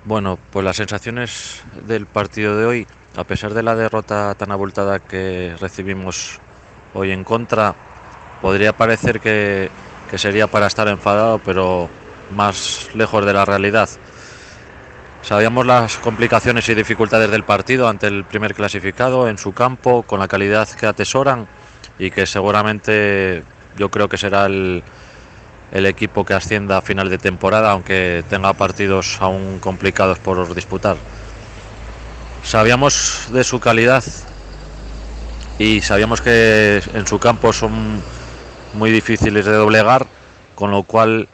Bueno, pues las sensaciones del partido de hoy, a pesar de la derrota tan abultada que recibimos hoy en contra, podría parecer que sería para estar enfadado, pero más lejos de la realidad. Sabíamos las complicaciones y dificultades del partido ante el primer clasificado en su campo, con la calidad que atesoran y que seguramente yo creo que será el equipo que ascienda a final de temporada, aunque tenga partidos aún complicados por disputar. Sabíamos de su calidad y sabíamos que en su campo son muy difíciles de doblegar, con lo cual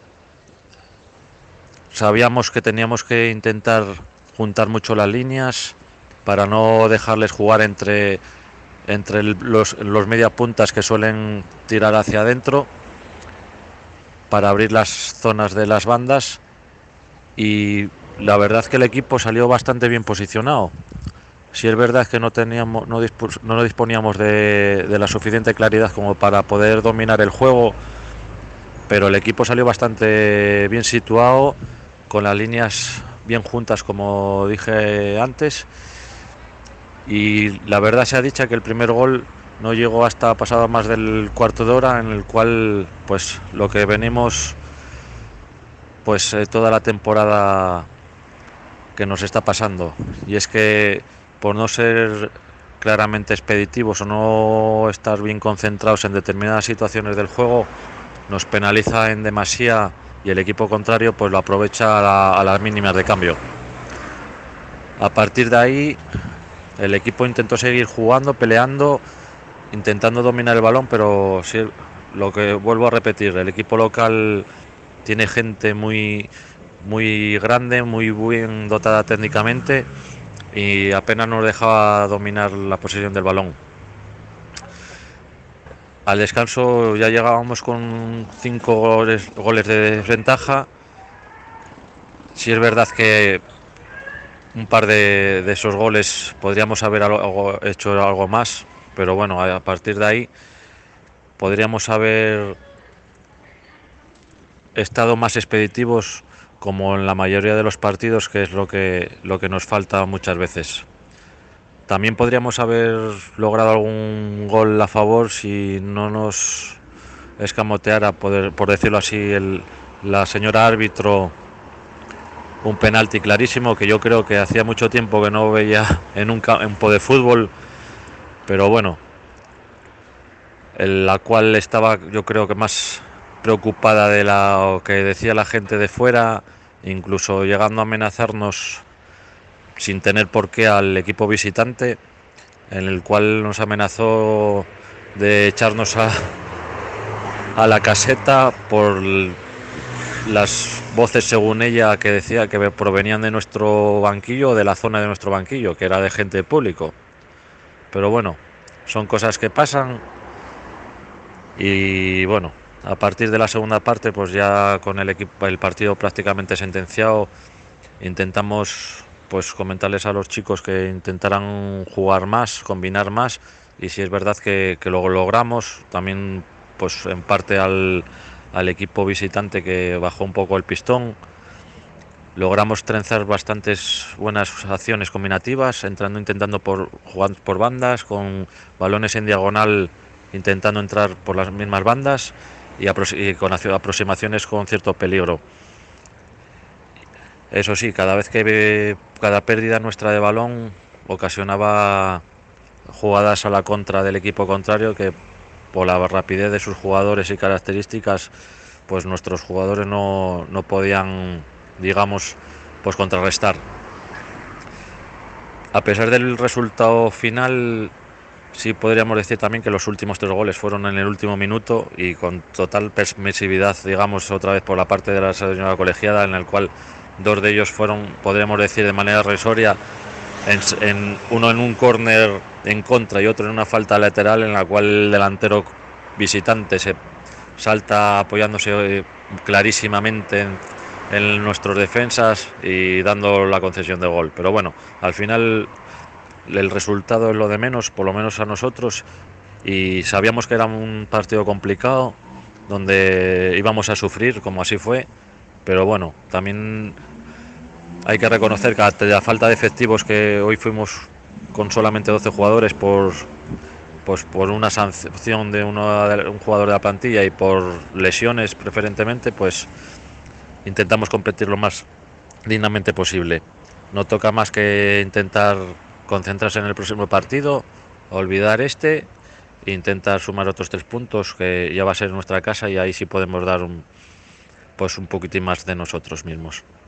sabíamos que teníamos que intentar juntar mucho las líneas para no dejarles jugar entre los media puntas que suelen tirar hacia adentro, para abrir las zonas de las bandas, y la verdad es que el equipo salió bastante bien posicionado. Si es verdad que no disponíamos de la suficiente claridad como para poder dominar el juego, pero el equipo salió bastante bien situado, con las líneas bien juntas, como dije antes, y la verdad sea dicha que el primer gol no llegó hasta pasado más del cuarto de hora, en el cual pues lo que venimos toda la temporada que nos está pasando, y es que por no ser claramente expeditivos o no estar bien concentrados en determinadas situaciones del juego, nos penaliza en demasía, y el equipo contrario pues lo aprovecha a las mínimas de cambio. A partir de ahí el equipo intentó seguir jugando, peleando, intentando dominar el balón, pero sí, lo que vuelvo a repetir, el equipo local tiene gente muy grande, muy bien dotada técnicamente, y apenas nos dejaba dominar la posesión del balón. Al descanso ya llegábamos con 5 goles de desventaja. Si es verdad que un par de esos goles podríamos haber hecho algo más, pero bueno, a partir de ahí podríamos haber estado más expeditivos, como en la mayoría de los partidos, que es lo que nos falta muchas veces. También podríamos haber logrado algún gol a favor si no nos escamoteara, por decirlo así, la señora árbitro, un penalti clarísimo que yo creo que hacía mucho tiempo que no veía en un campo de fútbol, pero bueno, en la cual estaba yo creo que más preocupada de lo que decía la gente de fuera, incluso llegando a amenazarnos sin tener por qué al equipo visitante, en el cual nos amenazó de echarnos a la caseta por las voces, según ella, que decía que provenían de nuestro banquillo, de la zona de nuestro banquillo, que era de gente público. Pero bueno, son cosas que pasan, y bueno, a partir de la segunda parte, pues ya con el partido prácticamente sentenciado, intentamos pues comentarles a los chicos que intentaran jugar más, combinar más, y si es verdad que lo logramos, también pues en parte al equipo visitante, que bajó un poco el pistón. Logramos trenzar bastantes buenas acciones combinativas, intentando jugar por bandas, con balones en diagonal, intentando entrar por las mismas bandas, y con aproximaciones con cierto peligro. Eso sí, cada pérdida nuestra de balón ocasionaba jugadas a la contra del equipo contrario, que por la rapidez de sus jugadores y características, pues nuestros jugadores no podían, digamos, pues contrarrestar. A pesar del resultado final, sí podríamos decir también que los últimos 3 goles fueron en el último minuto, y con total permisividad, digamos, otra vez por la parte de la señora colegiada, en el cual 2 de ellos fueron, podríamos decir de manera irrisoria, uno en un córner en contra y otro en una falta lateral, en la cual el delantero visitante se salta apoyándose clarísimamente en nuestros defensas y dando la concesión de gol. Pero bueno, al final el resultado es lo de menos, por lo menos a nosotros, y sabíamos que era un partido complicado donde íbamos a sufrir, como así fue, pero bueno, también hay que reconocer que ante la falta de efectivos, que hoy fuimos con solamente 12 jugadores por una sanción de un jugador de la plantilla y por lesiones preferentemente, pues intentamos competir lo más dignamente posible. No toca más que intentar concentrarse en el próximo partido, olvidar e intentar sumar otros 3 puntos, que ya va a ser nuestra casa, y ahí sí podemos dar un poquitín más de nosotros mismos.